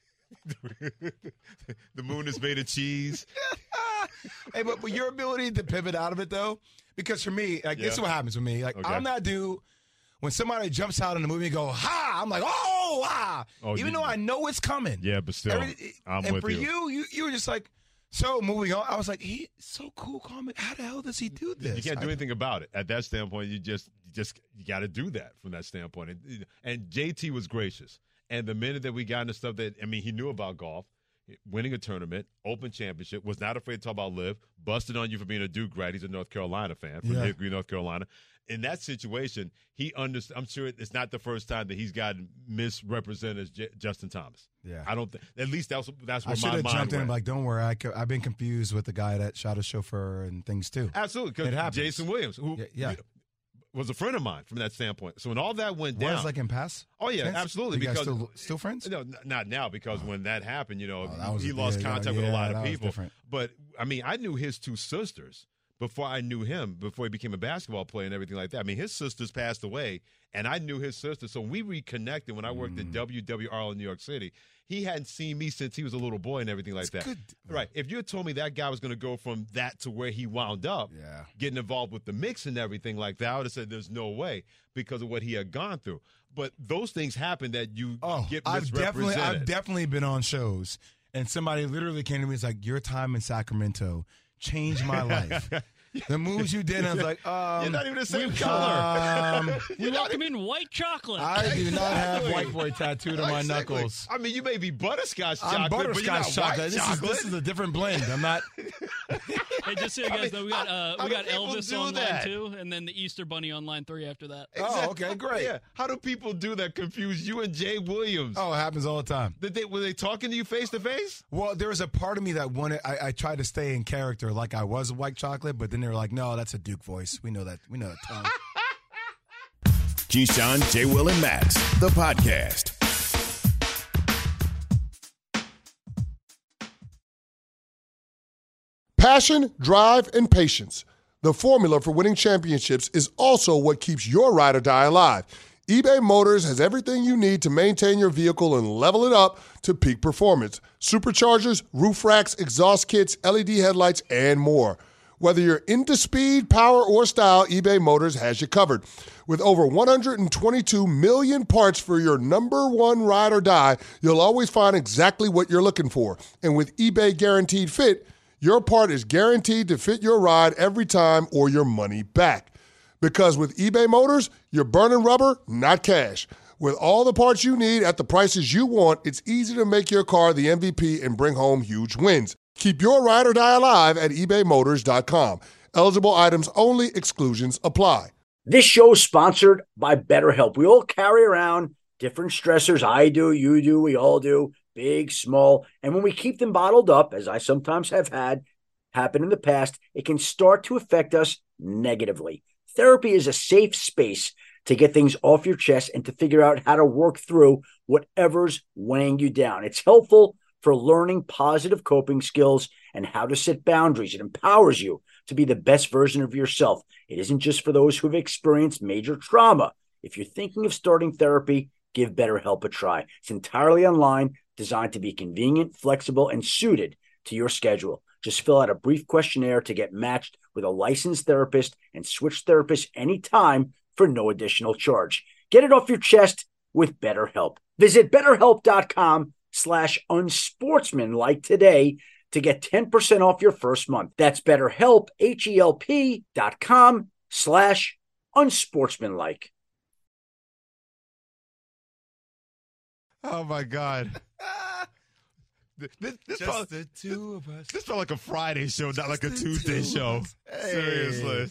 The moon is made of cheese. Hey, but, but your ability to pivot out of it, though, because for me, like yeah. this is what happens with me. Like okay. I'm that dude. When somebody jumps out in the movie and go, ha, I'm like, oh, ah. Oh, Even you, though I know it's coming. Yeah, but still, Every, I'm and with for you. you, you, you were just like, so moving on. I was like, he's so cool, calm. How the hell does he do this? You can't do I, anything about it. At that standpoint, you just, you just, you got to do that from that standpoint. And, and J T was gracious. And the minute that we got into stuff that, I mean, he knew about golf, winning a tournament, Open Championship, was not afraid to talk about live, busted on you for being a Duke grad. He's a North Carolina fan from yeah. Hickory, North Carolina. In that situation, he understood. I'm sure it's not the first time that he's gotten misrepresented as J- Justin Thomas. Yeah, I don't think. At least that's that's where I should my have mind jumped went. in like, don't worry, I co- I've been confused with the guy that shot a chauffeur and things too. Absolutely, because Jason Williams, who yeah, yeah. was a friend of mine from that standpoint. So when all that went down, was like in past. Oh yeah, Since? absolutely. You because guys still, still friends? No, n- not now. Because oh. when that happened, you know, oh, he a, lost yeah, contact yeah, with a lot of that people. Was different. But I mean, I knew his two sisters before I knew him, before he became a basketball player and everything like that. I mean, his sisters passed away, and I knew his sisters. So when we reconnected when I worked mm. at W W R in New York City. He hadn't seen me since he was a little boy and everything like That's that. Good. Right. If you had told me that guy was going to go from that to where he wound up, yeah. getting involved with the mix and everything like that, I would have said there's no way because of what he had gone through. But those things happen that you oh, get I've misrepresented. definitely, I've definitely been on shows, and somebody literally came to me and was like, your time in Sacramento changed my life. The moves you did, I was like, um, you're not even the same color. Um, you welcome in white chocolate. I do not have white boy tattooed on my exactly. knuckles. I mean, you may be butterscotch chocolate, I'm butterscotch but you're not chocolate. White this chocolate. is this is a different blend. I'm not. Hey, just so you guys know, we got uh, we got Elvis do on that? line two, and then the Easter Bunny on line three after that. Exactly. Oh, okay, great. Yeah. How do people do that? Confuse you and Jay Williams? Oh, it happens all the time. Did they were they talking to you face to face? Well, there was a part of me that wanted. I, I tried to stay in character, like I was white chocolate, but then they were like, "No, that's a Duke voice. We know that. We know that tone." Keyshawn, J. Will, and Max, the podcast. Passion, drive, and patience. The formula for winning championships is also what keeps your ride or die alive. eBay Motors has everything you need to maintain your vehicle and level it up to peak performance. Superchargers, roof racks, exhaust kits, L E D headlights, and more. Whether you're into speed, power, or style, eBay Motors has you covered. With over one hundred twenty-two million parts for your number one ride or die, you'll always find exactly what you're looking for. And with eBay Guaranteed Fit, your part is guaranteed to fit your ride every time or your money back. Because with eBay Motors, you're burning rubber, not cash. With all the parts you need at the prices you want, it's easy to make your car the M V P and bring home huge wins. Keep your ride or die alive at ebay motors dot com. Eligible items only. Exclusions apply. This show is sponsored by BetterHelp. We all carry around different stressors. I do, you do, we all do, big, small. And when we keep them bottled up, as I sometimes have had happen in the past, it can start to affect us negatively. Therapy is a safe space to get things off your chest and to figure out how to work through whatever's weighing you down. It's helpful for learning positive coping skills and how to set boundaries. It empowers you to be the best version of yourself. It isn't just for those who have experienced major trauma. If you're thinking of starting therapy, give BetterHelp a try. It's entirely online, designed to be convenient, flexible, and suited to your schedule. Just fill out a brief questionnaire to get matched with a licensed therapist and switch therapists anytime for no additional charge. Get it off your chest with BetterHelp. Visit BetterHelp.com slash unsportsmanlike today to get ten percent off your first month. That's BetterHelp, H-E-L-P dot com slash unsportsmanlike. Oh my God. This, this, Just felt, the two of us. This felt like a Friday show, not like a Tuesday show. Hey. Seriously.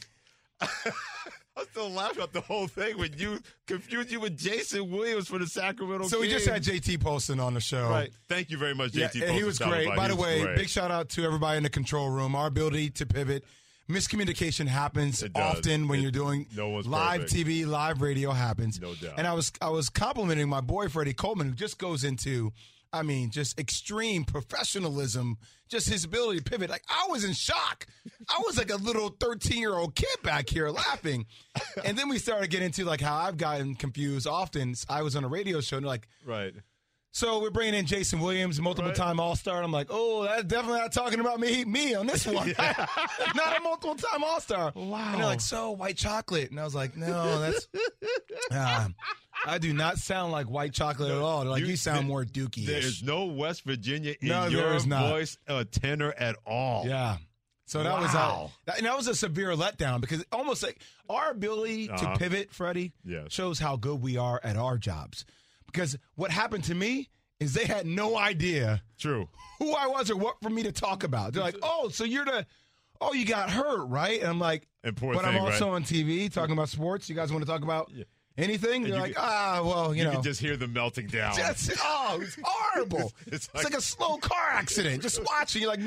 I'm still laughing at the whole thing when you confused you with Jason Williams for the Sacramento So we Kings. just had J T Poston on the show. Right. Thank you very much, J T yeah, Poston. He was great. By, By the was way, great. big shout out to everybody in the control room. Our ability to pivot. Miscommunication happens often when it, you're doing no one's live perfect. T V, live radio happens. No doubt. And I was I was complimenting my boy Freddie Coleman, who just goes into, I mean, just extreme professionalism, just his ability to pivot. Like, I was in shock. I was like a little thirteen-year-old kid back here laughing. And then we started getting into, like, how I've gotten confused often. I was on a radio show, and they're like, right. So we're bringing in Jason Williams, multiple-time right. All-Star. And I'm like, oh, that's definitely not talking about me me on this one. Not a multiple-time All-Star. Wow. And they're like, so, white chocolate. And I was like, no, that's uh, – I do not sound like white chocolate at all. They're like, you, you sound more dookie-ish. There is no West Virginia in no, your not. voice uh, tenor at all. Yeah. So that wow. was uh, that, and that was a severe letdown because almost like our ability uh-huh. to pivot, Freddie, yes. shows how good we are at our jobs. Because what happened to me is they had no idea True. who I was or what for me to talk about. They're like, oh, so you're the – oh, you got hurt, right? And I'm like, Important but thing, I'm also right? on T V talking about sports. You guys want to talk about yeah. anything? They're you like, can, ah, well, you, you know. You can just hear them melting down. Just, oh, it's horrible. it's, it's like, like a slow car accident. Just watching. You're like,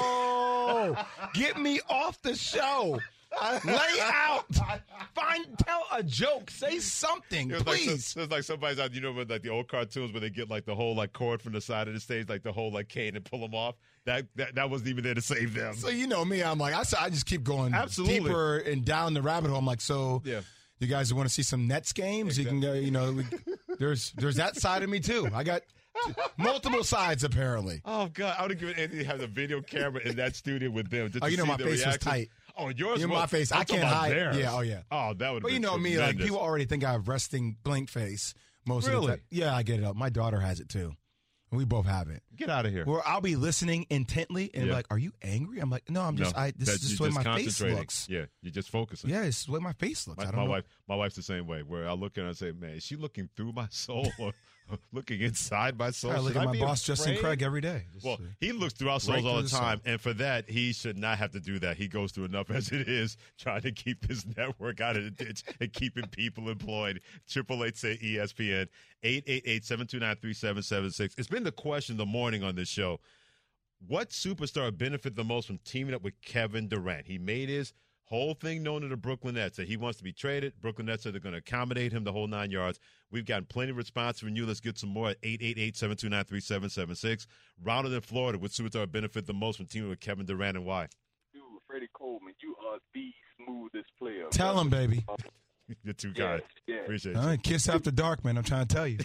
no, get me off the show. Lay out. Find, tell a joke. Say something, it please. Like, so, it's like somebody's out, you know, with like the old cartoons where they get like the whole like cord from the side of the stage, like the whole like cane and pull them off. That that, that wasn't even there to save them. So you know me, I'm like, I, I just keep going Absolutely. deeper and down the rabbit hole. I'm like, so yeah. you guys want to see some Nets games? Exactly. You can go, you know, we, there's there's that side of me too. I got multiple sides apparently. Oh God, I would have given Anthony to have a video camera in that studio with them. Just oh, to you know see my the face reaction. was tight. Oh, yours. You know, was, my face. I'm I can't hide. Theirs. Yeah. Oh yeah. Oh, that would. But you know tremendous. me, like people already think I have resting blank face most really? of the time. Yeah, I get it up. My daughter has it too. We both have it. Get out of here. Where I'll be listening intently and yeah. be like, "Are you angry?" I'm like, "No, I'm just. No, I this is just the way my face looks." Yeah, you're just focusing. Yeah, it's the way my face looks. My, I don't my know. wife, my wife's the same way. Where I look at her and say, "Man, is she looking through my soul or looking inside my soul?" I look Should at I my be boss, afraid? Justin Craig, every day. Just well, uh, he looks through our souls right all through the the time, soul. and for that, he should not have to do that. He goes through enough as it is, trying to keep his network out of the ditch and keeping people employed. Triple eight say E S P N eight eight eight seven two nine three seven seven six. It's been the question of the morning on this show. What superstar benefit the most from teaming up with Kevin Durant? He made his whole thing known to the Brooklyn Nets that he wants to be traded. Brooklyn Nets said they're going to accommodate him the whole nine yards. We've gotten plenty of response from you. Let's get some more at eight eight eight seven two nine three seven seven six. Ronald in Florida, what superstar benefit the most from teaming with Kevin Durant and why? Dude, Freddie Coleman, you are the smoothest player. Tell bro. him, baby. You're too kind. Yeah, yeah. Appreciate All you. right, kiss after dark, man. I'm trying to tell you.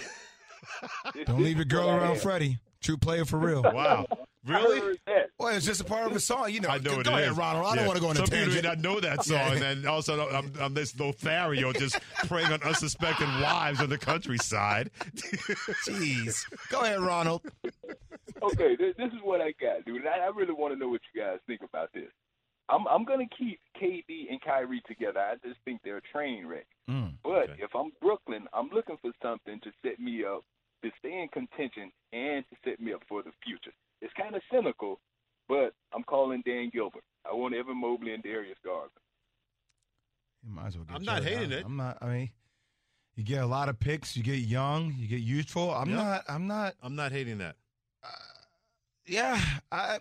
Don't leave your girl around Freddie. True player for real. Wow. Really? Well, it's just a part of the song. You know, I know go it ahead, is. Ronald. I Yeah. don't want to go on a Some tangent. people may not know that song, and then also I'm, I'm this Lothario just preying on unsuspecting wives on the countryside. Jeez. Go ahead, Ronald. Okay, this, this is what I got, dude. I, I really want to know what you guys think about this. I'm I'm gonna keep K D and Kyrie together. I just think they're a train wreck. Mm, but okay. if I'm Brooklyn, I'm looking for something to set me up to stay in contention and to set me up for the future. It's kind of cynical, but I'm calling Dan Gilbert. I want Evan Mobley and Darius Garland. You might as well get I'm not Jared hating Allen. it. I'm not. I mean, you get a lot of picks. You get young. You get youthful. I'm Yep. not. I'm not. I'm not hating that. Uh, yeah, I.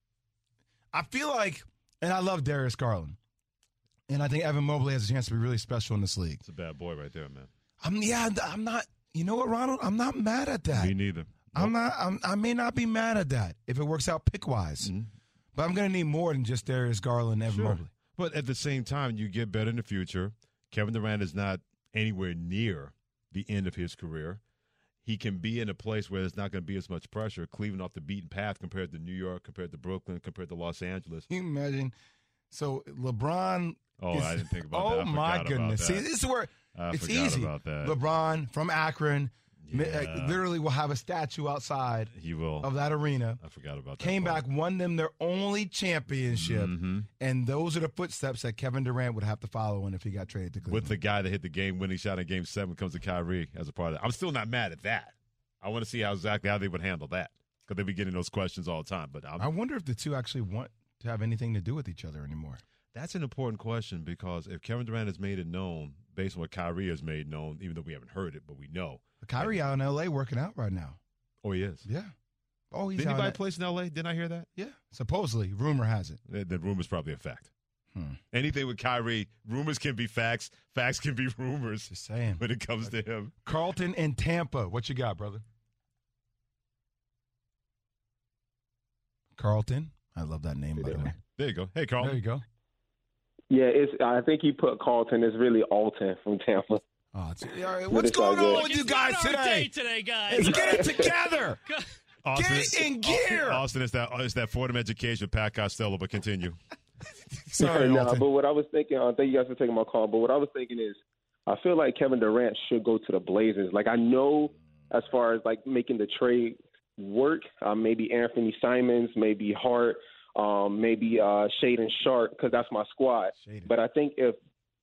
I feel like, and I love Darius Garland, and I think Evan Mobley has a chance to be really special in this league. It's a bad boy right there, man. I'm. Yeah, I'm not. You know what, Ronald? I'm not mad at that. Me neither. I'm not. I'm, I may not be mad at that if it works out pick wise, Mm-hmm. but I'm going to need more than just Darius Garland and Evan Sure. Mobley. But at the same time, you get better in the future. Kevin Durant is not anywhere near the end of his career. He can be in a place where there's not going to be as much pressure. Cleveland off the beaten path compared to New York, compared to Brooklyn, compared to Los Angeles. Can you imagine? So LeBron. Oh, is, I didn't think about oh that. I my forgot goodness! about See, that. this is where I it's forgot easy. about that. LeBron from Akron, Yeah. Like, literally will have a statue outside he will. of that arena. I forgot about that. Came part. back, won them their only championship. Mm-hmm. And those are the footsteps that Kevin Durant would have to follow in if he got traded to Cleveland. With the guy that hit the game-winning shot in Game seven comes to Kyrie as a part of that. I'm still not mad at that. I want to see how exactly how they would handle that because they be getting those questions all the time. But I'm, I wonder if the two actually want to have anything to do with each other anymore. That's an important question because if Kevin Durant has made it known based on what Kyrie has made known, even though we haven't heard it, but we know. But Kyrie out in L A working out right now. Oh, he is? Yeah. Oh, he's Didn't out he buy in a place in L A? Didn't I hear that? Yeah. Supposedly. Rumor has it. The, the rumor's probably a fact. Hmm. Anything with Kyrie, rumors can be facts. Facts can be rumors. Just saying. When it comes to him. Carlton and Tampa. What you got, brother? Carlton. I love that name, by the way. There you go. Hey, Carlton. There you go. Yeah, it's. I think you put Carlton. It's really Alton from Tampa. Oh, it's, all right, what's going on with you guys today? today, guys. Let's get it together. Austin, Get in gear. Austin, it's that, it's that Fordham education, Pat Costello, but continue. Sorry, no, Alton. but what I was thinking, uh, thank you guys for taking my call, but what I was thinking is I feel like Kevin Durant should go to the Blazers. Like, I know as far as, like, making the trade work, uh, maybe Anthony Simons, maybe Hart, um, maybe uh, Shaedon Sharpe, because that's my squad. Shaedon. But I think if,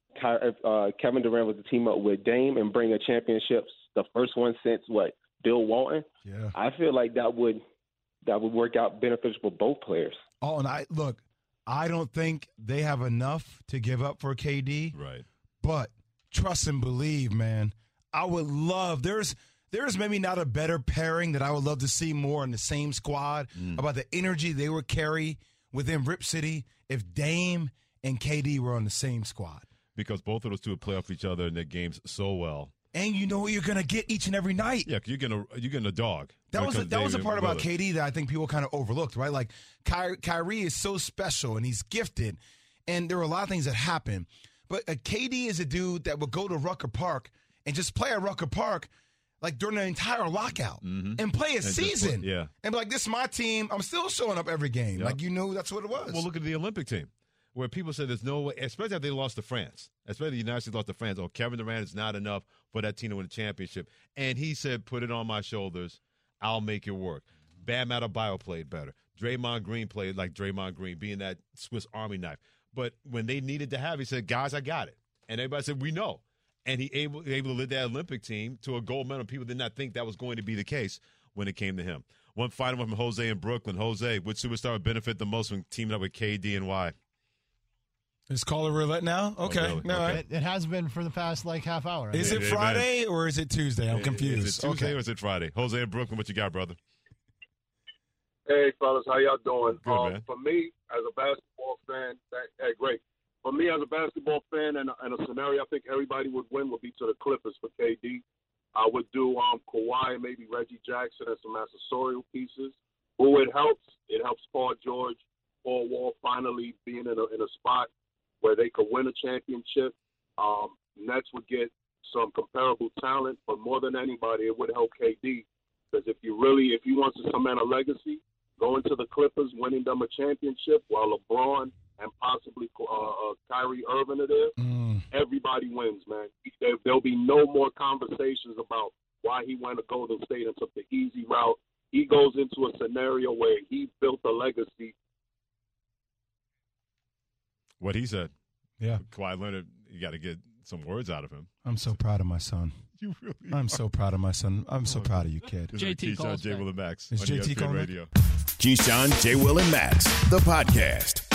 if uh, Kevin Durant was to team up with Dame and bring a championship, the first one since, what, Bill Walton, yeah. I feel like that would that would work out beneficial for both players. Oh, and I look, I don't think they have enough to give up for K D. Right. But trust and believe, man. I would love there's there's maybe not a better pairing that I would love to see more in the same squad Mm. about the energy they would carry within Rip City if Dame and K D were on the same squad. Because both of those two would play off each other in their games so well. And you know what you're gonna get each and every night. Yeah, you're getting a you're getting a dog. That was a, that was a part about Lillard. K D that I think people kind of overlooked, right? Like Ky- Kyrie is so special and he's gifted, and there were a lot of things that happen. But uh, K D is a dude that would go to Rucker Park and just play at Rucker Park like during the entire lockout Mm-hmm. and play a And just season. play- yeah. And be like, this is my team. I'm still showing up every game. Yep. Like you knew that's what it was. Well, look at the Olympic team, where people say there's no way, especially if they lost to France, especially the United States lost to France. Oh, Kevin Durant is not enough for that team to win a championship. And he said, put it on my shoulders. I'll make it work. Bam Adebayo played better. Draymond Green played like Draymond Green, being that Swiss Army knife. But when they needed to have, he said, guys, I got it. And everybody said, we know. And he able able to lead that Olympic team to a gold medal. People did not think that was going to be the case when it came to him. One final one from Jose in Brooklyn. Jose, which superstar would benefit the most when teaming up with K D and why? Is caller roulette now? Okay. really? No, Okay. I- It, it has been for the past like half hour. Is it Amen. Friday or is it Tuesday? I'm confused. Is it Tuesday okay. or is it Friday? Jose in Brooklyn, what you got, brother? Hey, fellas, how y'all doing? Good, um, man. For me, as a basketball fan, that, hey, great. For me, as a basketball fan, and in a scenario I think everybody would win would be to the Clippers for K D. I would do um, Kawhi, maybe Reggie Jackson, and some accessorial pieces. Who it helps? It helps Paul George, Paul Wall finally being in a, in a spot where they could win a championship. Um, Nets would get some comparable talent, but more than anybody, it would help K D. Because if you really, if you want to cement a legacy, going to the Clippers, winning them a championship while LeBron and possibly uh, uh, Kyrie Irving are there, Mm. everybody wins, man. There, there'll be no more conversations about why he went to Golden State and took the easy route. He goes into a scenario where he built a legacy. What he said. Yeah. Kawhi Leonard, you got to get some words out of him. I'm so proud of my son. You really I'm are. so proud of my son. I'm so Oh, proud of you, kid. This is Keyshawn, J. Will, and Max Is on J E T S P N calling? Radio. Keyshawn, J. Will, and Max, the podcast.